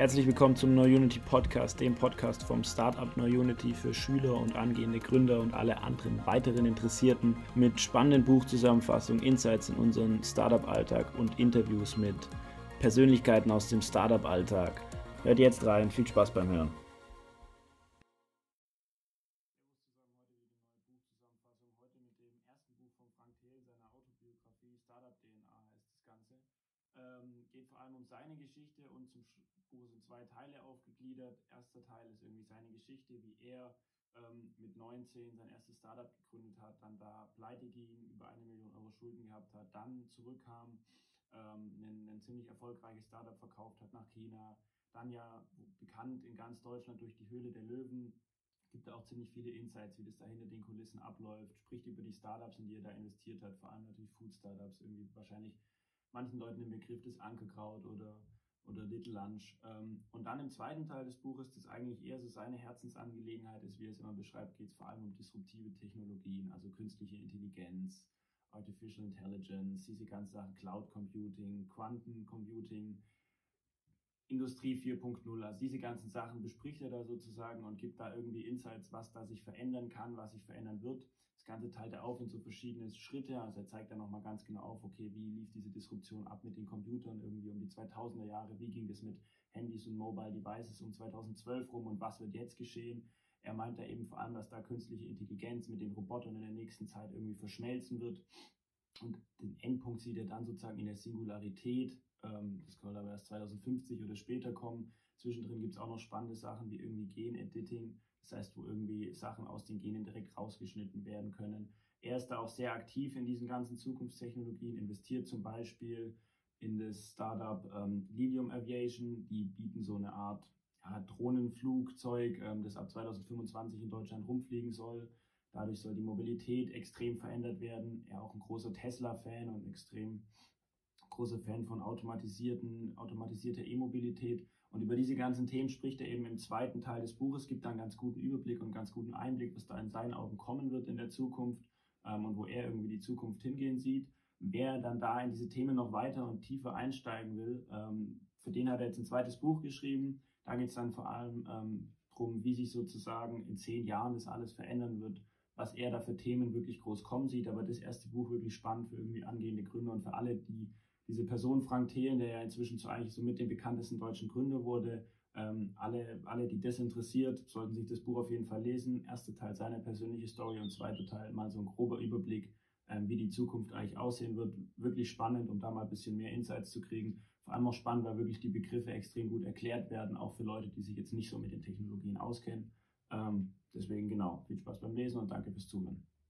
Herzlich willkommen zum NeuUnity Podcast, dem Podcast vom Startup NeuUnity für Schüler und angehende Gründer und alle anderen weiteren Interessierten mit spannenden Buchzusammenfassungen, Insights in unseren Startup-Alltag und Interviews mit Persönlichkeiten aus dem Startup-Alltag. Hört jetzt rein, viel Spaß beim Hören. Heute mit dem ersten Buch von Frank Thelen, seiner Autobiografie, Startup DNA heißt das Ganze. Geht vor allem um seine Geschichte und zum Buch sind 2 Teile aufgegliedert. Erster Teil ist irgendwie seine Geschichte, wie er mit 19 sein erstes Startup gegründet hat, dann da pleite ging, über 1 Million Euro Schulden gehabt hat, dann zurückkam, ein ziemlich erfolgreiches Startup verkauft hat nach China, dann ja bekannt in ganz Deutschland durch die Höhle der Löwen. Gibt da auch ziemlich viele Insights, wie das da hinter den Kulissen abläuft, spricht über die Startups, in die er da investiert hat, vor allem natürlich Food-Startups, irgendwie wahrscheinlich manchen Leuten den Begriff des Ankerkraut oder Little Lunch. Und dann im zweiten Teil des Buches, das eigentlich eher so seine Herzensangelegenheit ist, wie er es immer beschreibt, geht es vor allem um disruptive Technologien, also künstliche Intelligenz, Artificial Intelligence, diese ganzen Sachen, Cloud Computing, Quanten Computing, Industrie 4.0, also diese ganzen Sachen bespricht er da sozusagen und gibt da irgendwie Insights, was da sich verändern kann, was sich verändern wird. Das Ganze teilt er auf in so verschiedene Schritte, also er zeigt dann nochmal ganz genau auf, okay, wie lief diese Disruption ab mit den Computern irgendwie um die 2000er Jahre, wie ging das mit Handys und Mobile Devices um 2012 rum und was wird jetzt geschehen. Er meint da eben vor allem, dass da künstliche Intelligenz mit den Robotern in der nächsten Zeit irgendwie verschmelzen wird. Und den Endpunkt sieht er dann sozusagen in der Singularität. Das soll aber erst 2050 oder später kommen. Zwischendrin gibt es auch noch spannende Sachen wie irgendwie Gen-Editing. Das heißt, wo irgendwie Sachen aus den Genen direkt rausgeschnitten werden können. Er ist da auch sehr aktiv in diesen ganzen Zukunftstechnologien, investiert zum Beispiel in das Startup Lilium Aviation. Die bieten so eine Art Drohnenflugzeug, das ab 2025 in Deutschland rumfliegen soll. Dadurch soll die Mobilität extrem verändert werden. Er auch ein großer Tesla-Fan und extrem großer Fan von automatisierter E-Mobilität. Und über diese ganzen Themen spricht er eben im zweiten Teil des Buches, gibt dann einen ganz guten Überblick und einen ganz guten Einblick, was da in seinen Augen kommen wird in der Zukunft und wo er irgendwie die Zukunft hingehen sieht. Wer dann da in diese Themen noch weiter und tiefer einsteigen will, für den hat er jetzt ein zweites Buch geschrieben. Da geht es dann vor allem darum, wie sich sozusagen in 10 Jahren das alles verändern wird, was er da für Themen wirklich groß kommen sieht. Aber das erste Buch wirklich spannend für irgendwie angehende Gründer und für alle, die diese Person Frank Thelen, der ja inzwischen so eigentlich so mit dem bekanntesten deutschen Gründer wurde, alle, die das interessiert, sollten sich das Buch auf jeden Fall lesen. Erster Teil seine persönliche Story und zweiter Teil mal so ein grober Überblick, wie die Zukunft eigentlich aussehen wird. Wirklich spannend, um da mal ein bisschen mehr Insights zu kriegen. Vor allem auch spannend, weil wirklich die Begriffe extrem gut erklärt werden, auch für Leute, die sich jetzt nicht so mit den Technologien auskennen. Deswegen genau, viel Spaß beim Lesen und danke fürs Zuhören.